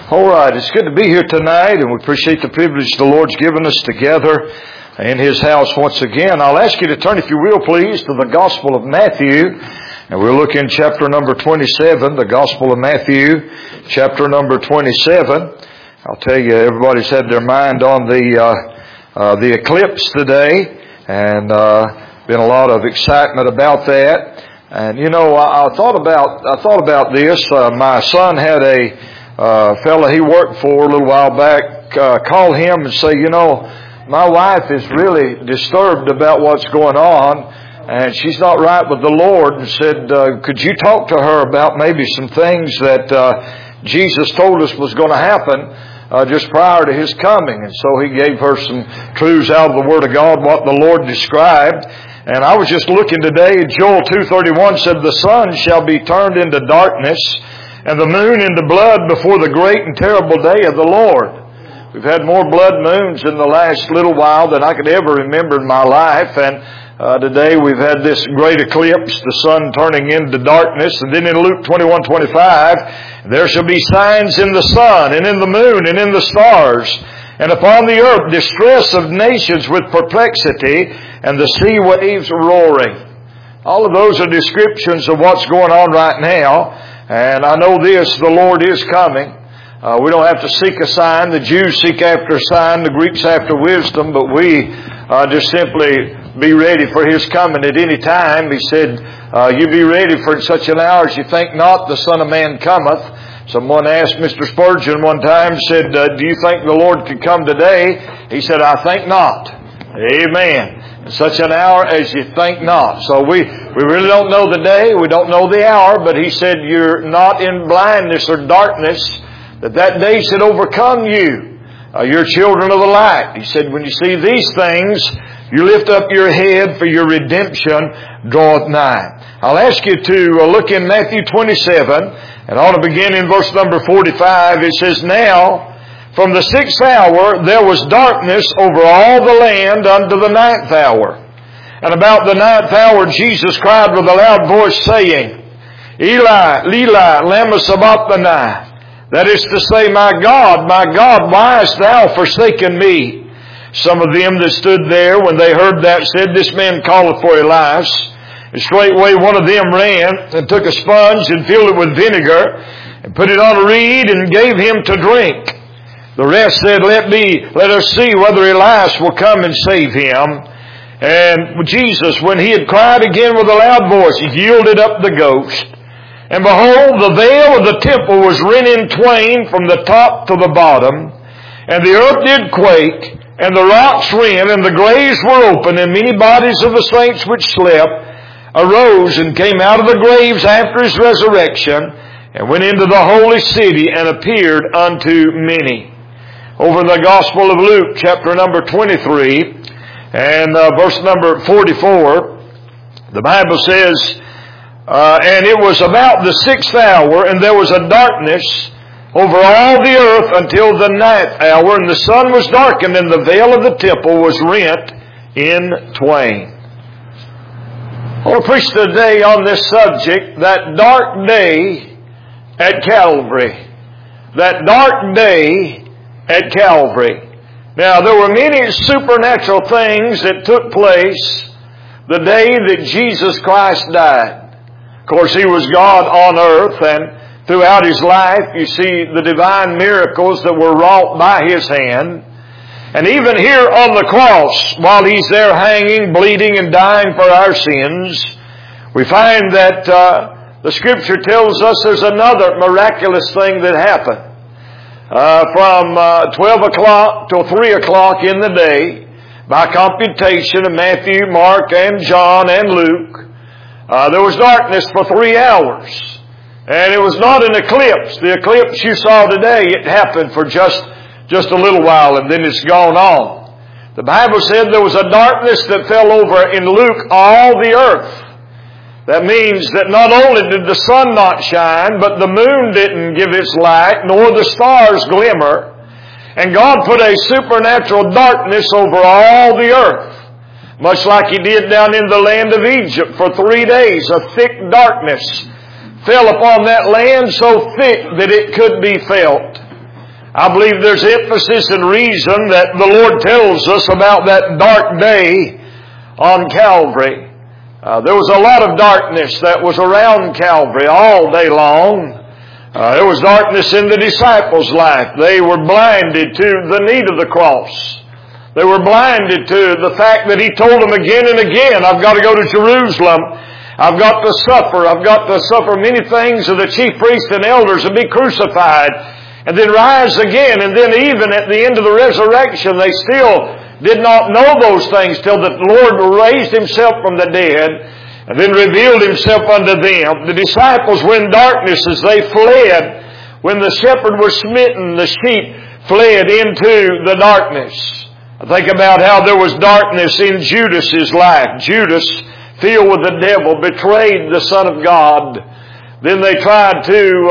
All right, it's good to be here tonight, and we appreciate the privilege the Lord's given us to gather in His house once again. I'll ask you to turn, if you will, please, to the Gospel of Matthew, and we'll look in chapter number 27, the Gospel of Matthew, chapter number 27. I'll tell you, everybody's had their mind on the eclipse today, and been a lot of excitement about that. And you know, I thought about this. My son had a fella he worked for a little while back call him and say, you know, my wife is really disturbed about what's going on, and she's not right with the Lord, and said, could you talk to her about maybe some things that Jesus told us was going to happen just prior to His coming? And so he gave her some truths out of the Word of God, what the Lord described. And I was just looking today, Joel 2:31 said, the sun shall be turned into darkness, and the moon into blood before the great and terrible day of the Lord. We've had more blood moons in the last little while than I could ever remember in my life. And today we've had this great eclipse, the sun turning into darkness. And then in Luke 21:25, there shall be signs in the sun and in the moon and in the stars, and upon the earth distress of nations with perplexity, and the sea waves roaring. All of those are descriptions of what's going on right now. And I know this, the Lord is coming. We don't have to seek a sign. The Jews seek after a sign, the Greeks after wisdom, but we just simply be ready for His coming at any time. He said, you be ready for such an hour as you think not the Son of Man cometh. Someone asked Mr. Spurgeon one time, said, do you think the Lord could come today? He said, I think not. Amen. In such an hour as you think not. So we really don't know the day, we don't know the hour, but He said you're not in blindness or darkness, that day should overcome you. You're children of the light. He said when you see these things, you lift up your head, for your redemption draweth nigh. I'll ask you to look in Matthew 27, and I want to begin in verse number 45. It says, now from the 6th hour there was darkness over all the land unto the 9th hour. And about the 9th hour Jesus cried with a loud voice, saying, Eli, Eli, lama sabachthani. That is to say, my God, why hast thou forsaken me? Some of them that stood there, when they heard that, said, this man calleth for Elias. And straightway one of them ran and took a sponge and filled it with vinegar and put it on a reed and gave him to drink. The rest said, let us see whether Elias will come and save him. And Jesus, when he had cried again with a loud voice, yielded up the ghost. And behold, the veil of the temple was rent in twain from the top to the bottom. And the earth did quake, and the rocks rent, and the graves were open, and many bodies of the saints which slept arose and came out of the graves after His resurrection, and went into the holy city and appeared unto many. Over in the Gospel of Luke, chapter number 23, and verse number 44, the Bible says, and it was about the 6th hour, and there was a darkness over all the earth until the 9th hour, and the sun was darkened, and the veil of the temple was rent in twain. I want to preach today on this subject, that dark day at Calvary. That dark day at Calvary. Now, there were many supernatural things that took place the day that Jesus Christ died. Of course, He was God on earth, and throughout His life you see the divine miracles that were wrought by His hand. And even here on the cross, while He's there hanging, bleeding, and dying for our sins, we find that the Scripture tells us there's another miraculous thing that happened. From 12 o'clock till 3 o'clock in the day, by computation of Matthew, Mark, and John, and Luke, there was darkness for 3 hours. And it was not an eclipse. The eclipse you saw today, it happened for just a little while, and then it's gone on. The Bible said there was a darkness that fell over in Luke all the earth. That means that not only did the sun not shine, but the moon didn't give its light, nor the stars glimmer. And God put a supernatural darkness over all the earth, much like He did down in the land of Egypt for 3 days. A thick darkness fell upon that land, so thick that it could be felt. I believe there's emphasis and reason that the Lord tells us about that dark day on Calvary. There was a lot of darkness that was around Calvary all day long. There was darkness in the disciples' life. They were blinded to the need of the cross. They were blinded to the fact that He told them again and again, I've got to go to Jerusalem. I've got to suffer. I've got to suffer many things of the chief priests and elders and be crucified and then rise again. And then even at the end of the resurrection, they still did not know those things till the Lord raised Himself from the dead and then revealed Himself unto them. The disciples were in darkness as they fled. When the shepherd was smitten, the sheep fled into the darkness. I think about how there was darkness in Judas's life. Judas, filled with the devil, betrayed the Son of God. Then he tried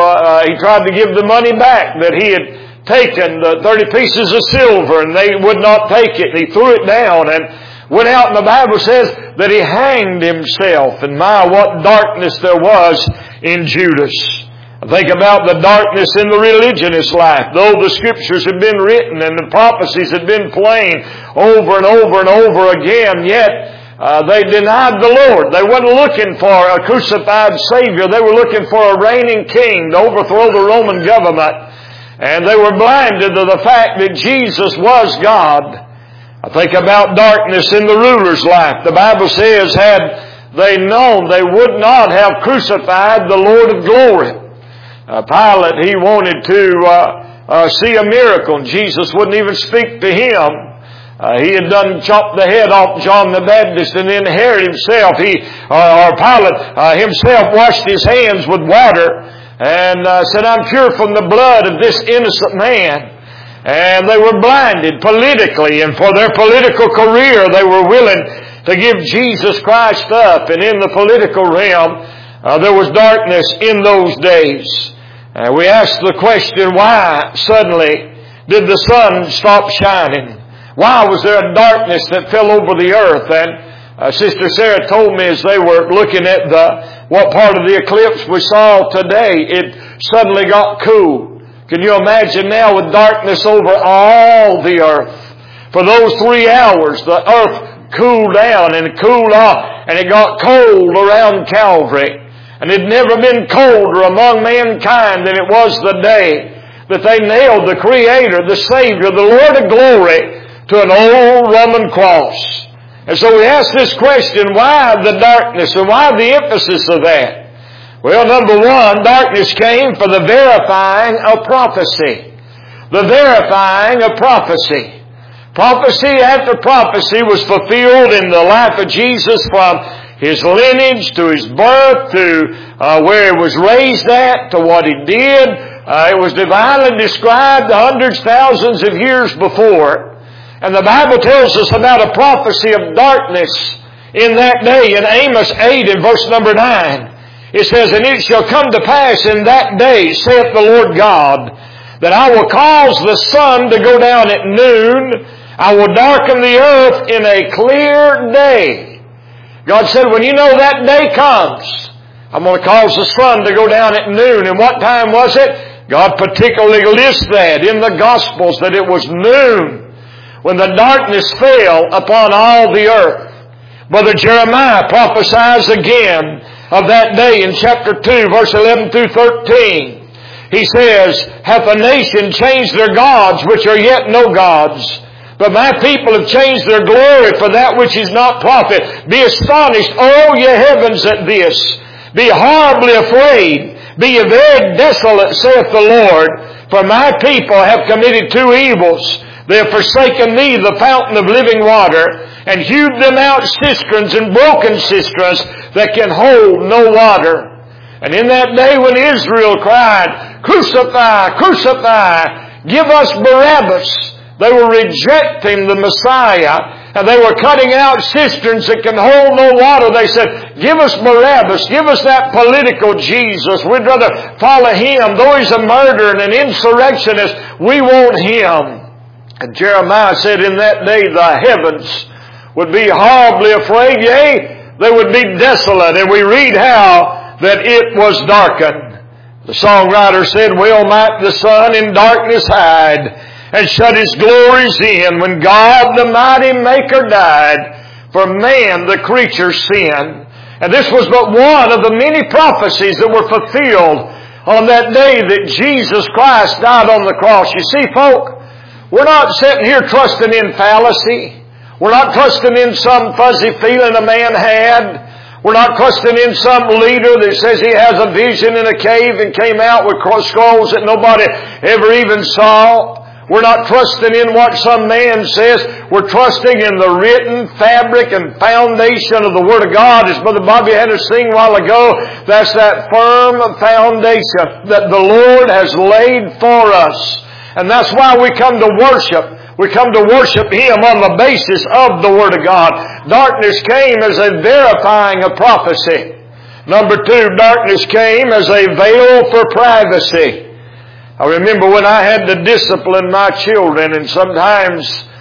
to give the money back that he had taken, the 30 pieces of silver, and they would not take it. He threw it down and went out, and the Bible says that he hanged himself. And my, what darkness there was in Judas. I think about the darkness in the religionist life. Though the Scriptures had been written and the prophecies had been plain over and over and over again, yet they denied the Lord. They weren't looking for a crucified Savior. They were looking for a reigning king to overthrow the Roman government. And they were blinded to the fact that Jesus was God. I think about darkness in the ruler's life. The Bible says, had they known, they would not have crucified the Lord of glory. Pilate, he wanted to see a miracle, and Jesus wouldn't even speak to him. He had done chopped the head off John the Baptist, and then Herod himself, Pilate himself washed his hands with water and said, I'm pure from the blood of this innocent man. And they were blinded politically, and for their political career they were willing to give Jesus Christ up. And in the political realm, there was darkness in those days. We asked the question, why suddenly did the sun stop shining? Why was there a darkness that fell over the earth? And Sister Sarah told me as they were looking at what part of the eclipse we saw today, it suddenly got cool. Can you imagine now with darkness over all the earth? For those 3 hours, the earth cooled down and cooled off, and it got cold around Calvary. And it had never been colder among mankind than it was the day that they nailed the Creator, the Savior, the Lord of glory to an old Roman cross. And so we ask this question, why the darkness and why the emphasis of that? Well, number one, darkness came for the verifying of prophecy. The verifying of prophecy. Prophecy after prophecy was fulfilled in the life of Jesus, from His lineage to His birth to where He was raised at to what He did. It was divinely described hundreds, thousands of years before. And the Bible tells us about a prophecy of darkness in that day in Amos 8 and verse number 9. It says, And it shall come to pass in that day, saith the Lord God, that I will cause the sun to go down at noon. I will darken the earth in a clear day. God said, when you know that day comes, I'm going to cause the sun to go down at noon. And what time was it? God particularly lists that in the Gospels, that it was noon when the darkness fell upon all the earth. Brother Jeremiah prophesies again of that day in chapter 2, verse 11 through 13. He says, Hath a nation changed their gods, which are yet no gods? But my people have changed their glory for that which is not profit. Be astonished, O ye heavens, at this. Be horribly afraid. Be ye very desolate, saith the Lord. For my people have committed 2 evils. They have forsaken me, the fountain of living water, and hewed them out cisterns and broken cisterns that can hold no water. And in that day when Israel cried, Crucify, crucify, give us Barabbas, they were rejecting the Messiah, and they were cutting out cisterns that can hold no water. They said, give us Barabbas, give us that political Jesus. We'd rather follow him. Though he's a murderer and an insurrectionist, we want him. And Jeremiah said, in that day the heavens would be horribly afraid, yea, they would be desolate. And we read how that it was darkened. The songwriter said, well might the sun in darkness hide and shut His glories in when God the mighty Maker died for man the creature's sin. And this was but one of the many prophecies that were fulfilled on that day that Jesus Christ died on the cross. You see, folk, we're not sitting here trusting in fallacy. We're not trusting in some fuzzy feeling a man had. We're not trusting in some leader that says he has a vision in a cave and came out with scrolls that nobody ever even saw. We're not trusting in what some man says. We're trusting in the written fabric and foundation of the Word of God. As Brother Bobby had us sing a while ago, that's that firm foundation that the Lord has laid for us. And that's why we come to worship. We come to worship Him on the basis of the Word of God. Darkness came as a verifying of prophecy. Number two, darkness came as a veil for privacy. I remember when I had to discipline my children, and sometimes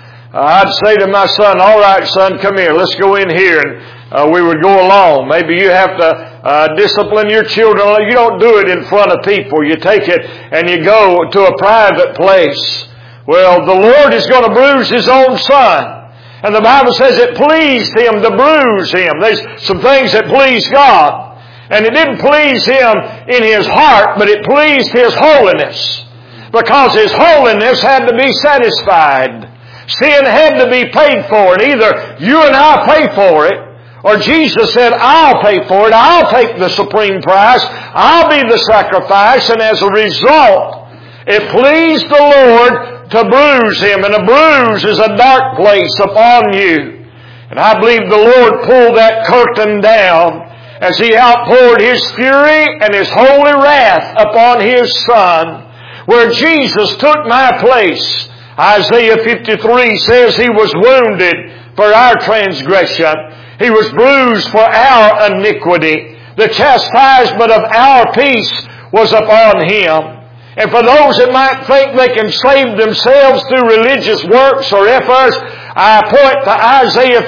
I'd say to my son, all right, son, come here, let's go in here. And we would go along. Maybe you have to discipline your children. You don't do it in front of people. You take it and you go to a private place. Well, the Lord is going to bruise His own Son. And the Bible says it pleased Him to bruise Him. There's some things that please God. And it didn't please Him in His heart, but it pleased His holiness. Because His holiness had to be satisfied. Sin had to be paid for. And either you and I pay for it, or Jesus said, I'll pay for it. I'll take the supreme price. I'll be the sacrifice. And as a result, it pleased the Lord to bruise Him. And a bruise is a dark place upon you. And I believe the Lord pulled that curtain down as He outpoured His fury and His holy wrath upon His Son, where Jesus took my place. Isaiah 53 says He was wounded for our transgression. He was bruised for our iniquity. The chastisement of our peace was upon Him. And for those that might think they can save themselves through religious works or efforts, I point to Isaiah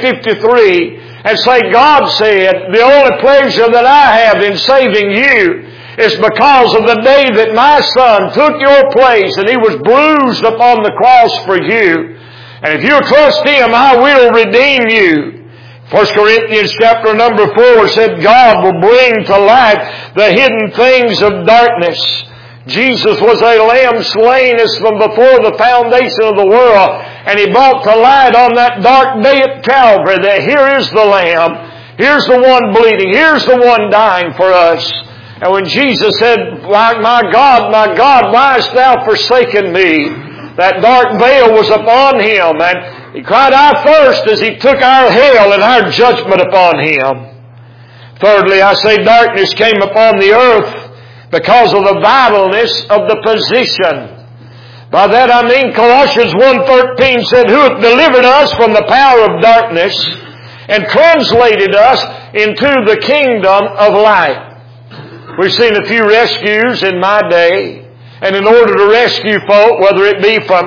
53 and say, God said, the only pleasure that I have in saving you is because of the day that my Son took your place and He was bruised upon the cross for you. And if you trust Him, I will redeem you. 1 Corinthians chapter number 4 said God will bring to light the hidden things of darkness. Jesus was a lamb slain as from before the foundation of the world. And He brought to light on that dark day at Calvary that here is the Lamb. Here's the one bleeding. Here's the one dying for us. And when Jesus said, my God, why hast thou forsaken me? That dark veil was upon Him. And He cried out first as He took our hell and our judgment upon Him. Thirdly, I say darkness came upon the earth because of the vitalness of the position. By that I mean Colossians 1:13 said, who hath delivered us from the power of darkness and translated us into the kingdom of light. We've seen a few rescues in my day. And in order to rescue folk, whether it be from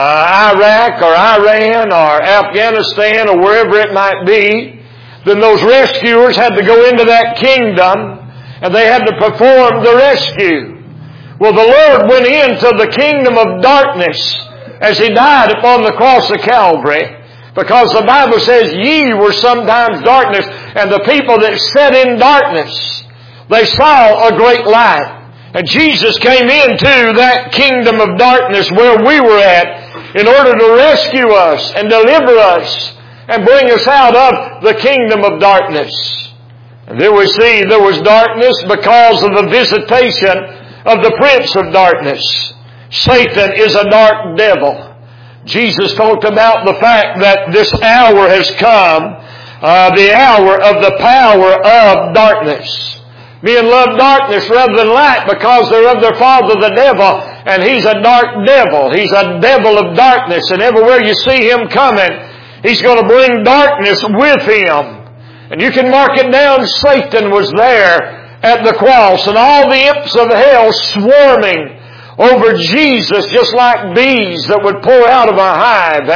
Iraq or Iran or Afghanistan or wherever it might be, then those rescuers had to go into that kingdom and they had to perform the rescue. Well, the Lord went into the kingdom of darkness as He died upon the cross of Calvary, because the Bible says, ye were sometimes darkness, and the people that sat in darkness, they saw a great light. And Jesus came into that kingdom of darkness where we were at in order to rescue us and deliver us and bring us out of the kingdom of darkness. And then we see there was darkness because of the visitation of the prince of darkness. Satan is a dark devil. Jesus talked about the fact that this hour has come, the hour of the power of darkness. Men love darkness rather than light because they're of their father the devil, and he's a dark devil. He's a devil of darkness, and everywhere you see him coming, he's going to bring darkness with him. And you can mark it down, Satan was there at the cross, and all the imps of hell swarming over Jesus just like bees that would pour out of a hive. And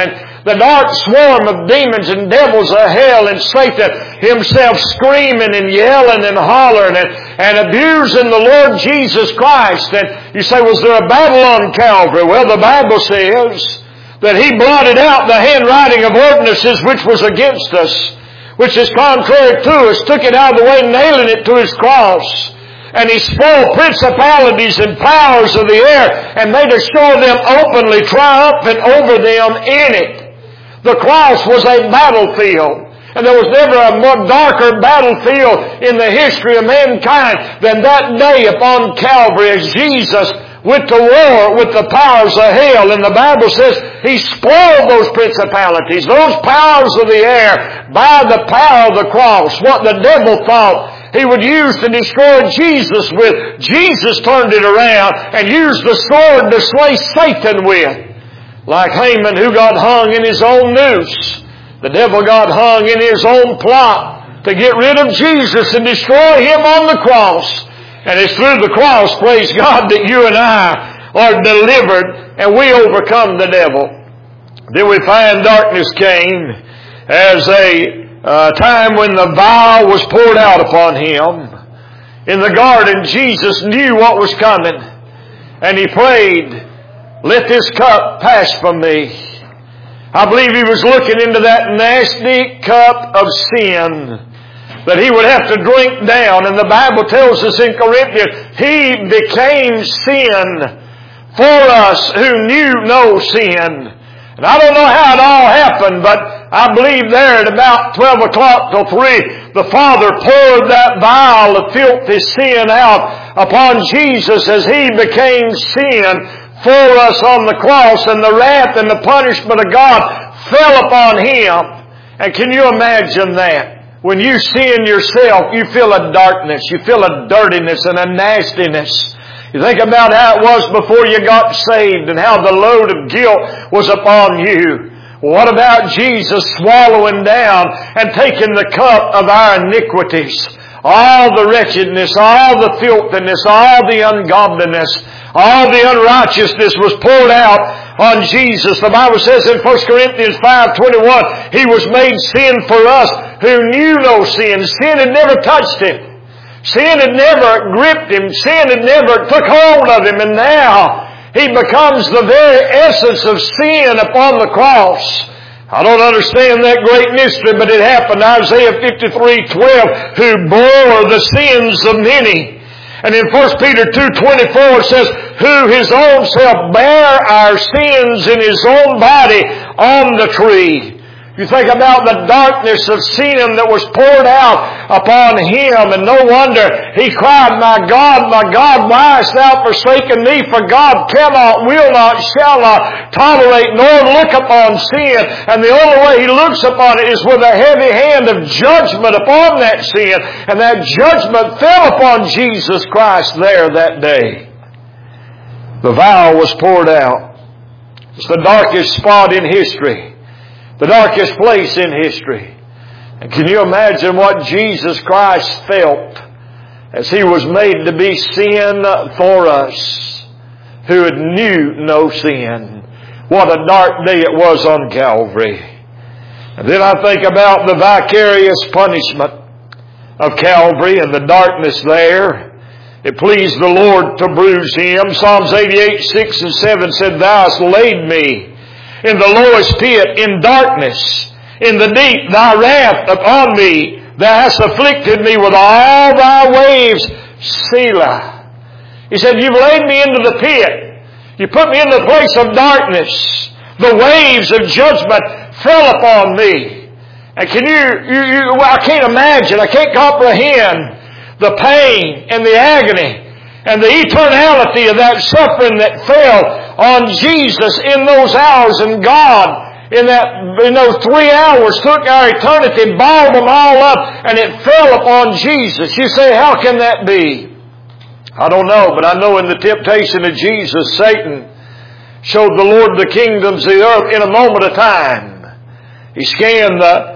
The dark swarm of demons and devils of hell, and Satan himself screaming and yelling and hollering and abusing the Lord Jesus Christ. And you say, was there a battle on Calvary? Well, the Bible says that He blotted out the handwriting of ordinances which was against us, which is contrary to us, took it out of the way, nailing it to His cross. And He spoiled principalities and powers of the air and made us show them openly, triumphant over them in it. The cross was a battlefield. And there was never a more darker battlefield in the history of mankind than that day upon Calvary as Jesus went to war with the powers of hell. And the Bible says He spoiled those principalities, those powers of the air, by the power of the cross. What the devil thought he would use to destroy Jesus with, Jesus turned it around and used the sword to slay Satan with. Like Haman, who got hung in his own noose. The devil got hung in his own plot to get rid of Jesus and destroy Him on the cross. And it's through the cross, praise God, that you and I are delivered and we overcome the devil. Then we find darkness came as a time when the vial was poured out upon Him. In the garden, Jesus knew what was coming. And He prayed, let this cup pass from me. I believe He was looking into that nasty cup of sin that He would have to drink down. And the Bible tells us in Corinthians, He became sin for us who knew no sin. And I don't know how it all happened, but I believe there at about 12 o'clock till 3, the Father poured that vial of filthy sin out upon Jesus as He became sin for us on the cross, and the wrath and the punishment of God fell upon Him. And can you imagine that? When you sin yourself, you feel a darkness, you feel a dirtiness and a nastiness. You think about how it was before you got saved and how the load of guilt was upon you. What about Jesus swallowing down and taking the cup of our iniquities? All the wretchedness, all the filthiness, all the ungodliness, all the unrighteousness was poured out on Jesus. The Bible says in 1 Corinthians 5:21, He was made sin for us who knew no sin. Sin had never touched Him. Sin had never gripped Him. Sin had never took hold of Him. And now He becomes the very essence of sin upon the cross. I don't understand that great mystery, but it happened. Isaiah 53:12, who bore the sins of many. And in 1 Peter 2:24 it says, who His own self bare our sins in His own body on the tree. You think about the darkness of sin that was poured out upon Him, and no wonder He cried, my God, why hast Thou forsaken me? For God cannot, will not, shall not tolerate nor look upon sin. And the only way He looks upon it is with a heavy hand of judgment upon that sin. And that judgment fell upon Jesus Christ there that day. The vial was poured out. It's the darkest spot in history. The darkest place in history. And can you imagine what Jesus Christ felt as He was made to be sin for us who knew no sin? What a dark day it was on Calvary. And then I think about the vicarious punishment of Calvary and the darkness there. It pleased the Lord to bruise Him. Psalms 88:6-7 said, Thou hast laid me in the lowest pit, in darkness, in the deep, Thy wrath upon me. Thou hast afflicted me with all Thy waves, Selah. He said, You've laid me into the pit. You put me in the place of darkness. The waves of judgment fell upon me. And can I can't imagine, I can't comprehend the pain and the agony and the eternality of that suffering that fell on Jesus in those hours. And God, in those 3 hours, took our eternity, balled them all up, and it fell upon Jesus. You say, how can that be? I don't know, but I know in the temptation of Jesus, Satan showed the Lord the kingdoms of the earth in a moment of time. He scanned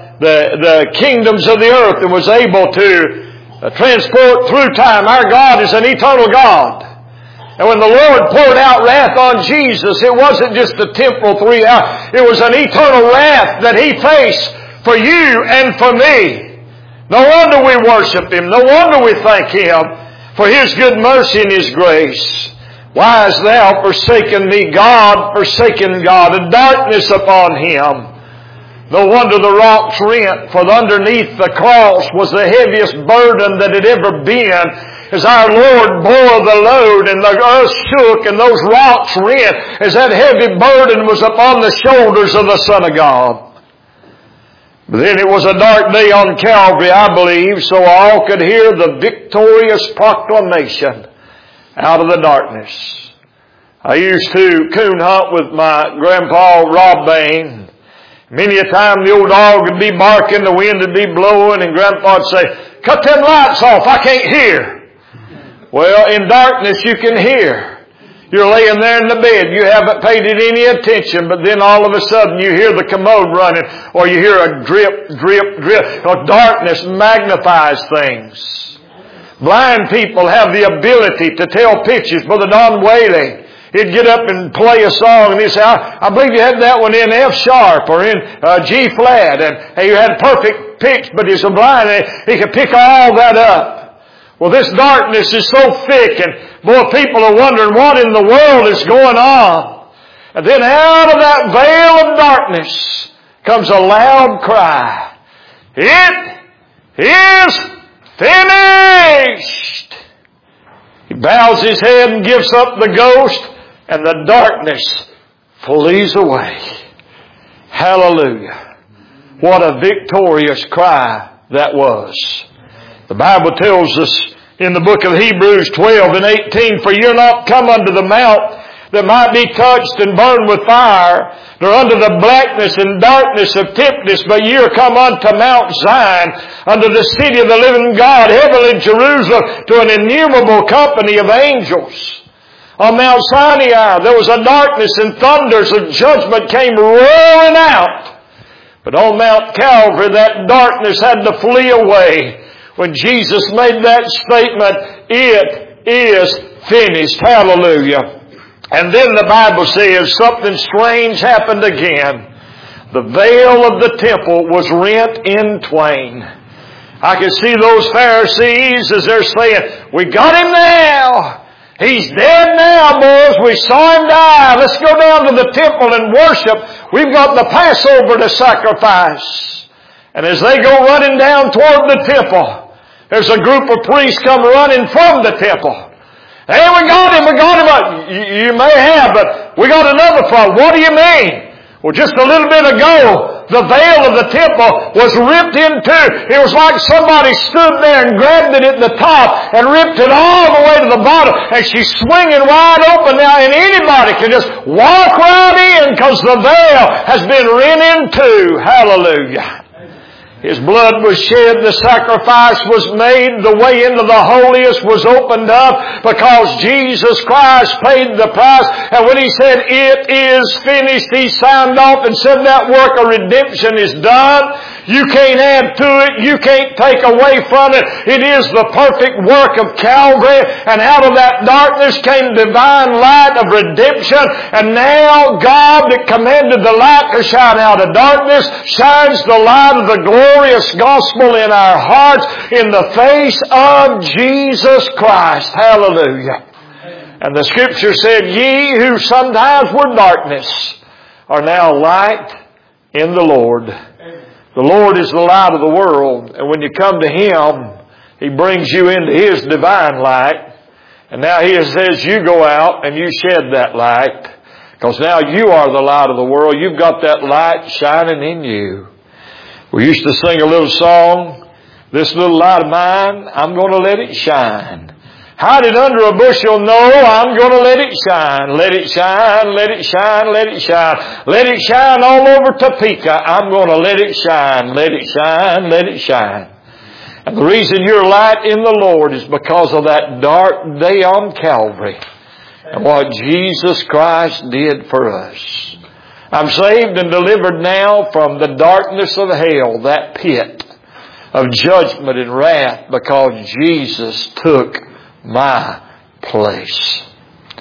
the kingdoms of the earth and was able to transport through time. Our God is an eternal God. And when the Lord poured out wrath on Jesus, it wasn't just a temporal 3 hours. It was an eternal wrath that He faced for you and for me. No wonder we worship Him. No wonder we thank Him for His good mercy and His grace. Why hast thou forsaken me, God, forsaken God, and darkness upon Him? No wonder the rocks rent, for underneath the cross was the heaviest burden that had ever been, as our Lord bore the load, and the earth shook, and those rocks rent, as that heavy burden was upon the shoulders of the Son of God. But then it was a dark day on Calvary, I believe, so all could hear the victorious proclamation out of the darkness. I used to coon hunt with my grandpa, Rob Bain. Many a time the old dog would be barking, the wind would be blowing, and Grandpa would say, "Cut them lights off, I can't hear." Well, in darkness you can hear. You're laying there in the bed, you haven't paid it any attention, but then all of a sudden you hear the commode running, or you hear a drip, drip, drip. Because darkness magnifies things. Blind people have the ability to tell pictures. Brother Don Whaley, he'd get up and play a song, and he'd say, I believe you had that one in F sharp or in G flat, and you had perfect pitch, but he's so blind, and he could pick all that up. Well, this darkness is so thick, and boy, people are wondering what in the world is going on. And then out of that veil of darkness comes a loud cry. It is finished. He bows his head and gives up the ghost, and the darkness flees away. Hallelujah. What a victorious cry that was. The Bible tells us in the book of Hebrews 12 and 18, "For you're not come unto the mount that might be touched and burned with fire, nor unto the blackness and darkness of Tipnis, but ye are come unto Mount Zion, unto the city of the living God, heavenly Jerusalem, to an innumerable company of angels." On Mount Sinai there was a darkness, and thunders of judgment came roaring out. But on Mount Calvary that darkness had to flee away when Jesus made that statement, "It is finished." Hallelujah. And then the Bible says something strange happened again. The veil of the temple was rent in twain. I can see those Pharisees as they're saying, "We got him now. He's dead now, boys. We saw him die. Let's go down to the temple and worship. We've got the Passover to sacrifice." And as they go running down toward the temple, there's a group of priests come running from the temple. "Hey, we got him. You may have, but we got another problem." "What do you mean?" "Well, just a little bit ago, the veil of the temple was ripped in two. It was like somebody stood there and grabbed it at the top and ripped it all the way to the bottom. And she's swinging wide open now, and anybody can just walk right in because the veil has been rent in two." Hallelujah. His blood was shed, the sacrifice was made, the way into the holiest was opened up because Jesus Christ paid the price. And when He said, "It is finished," He signed off and said that work of redemption is done. You can't add to it. You can't take away from it. It is the perfect work of Calvary. And out of that darkness came divine light of redemption. And now God that commanded the light to shine out of darkness shines the light of the glorious gospel in our hearts in the face of Jesus Christ. Hallelujah. And the Scripture said, "Ye who sometimes were darkness are now light in the Lord." The Lord is the light of the world, and when you come to Him, He brings you into His divine light. And now He says, you go out and you shed that light, because now you are the light of the world. You've got that light shining in you. We used to sing a little song, "This little light of mine, I'm going to let it shine. Hide it under a bushel, no, I'm going to let it shine. Let it shine, let it shine, let it shine. Let it shine all over Topeka. I'm going to let it shine, let it shine, let it shine." And the reason you're light in the Lord is because of that dark day on Calvary and what Jesus Christ did for us. I'm saved and delivered now from the darkness of hell, that pit of judgment and wrath, because Jesus took my place.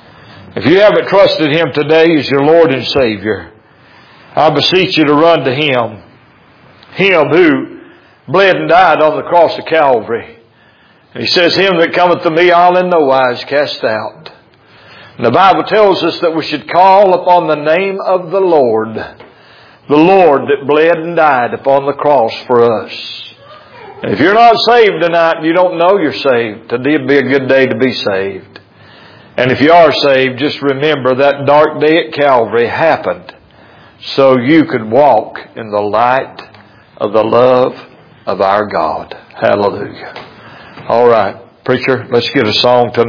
If you haven't trusted Him today as your Lord and Savior, I beseech you to run to Him. Him who bled and died on the cross of Calvary. And He says, Him that cometh to me I'll in no wise cast out. And the Bible tells us that we should call upon the name of the Lord that bled and died upon the cross for us. And if you're not saved tonight and you don't know you're saved, today would be a good day to be saved. And if you are saved, just remember that dark day at Calvary happened so you could walk in the light of the love of our God. Hallelujah. All right, preacher, let's get a song tonight.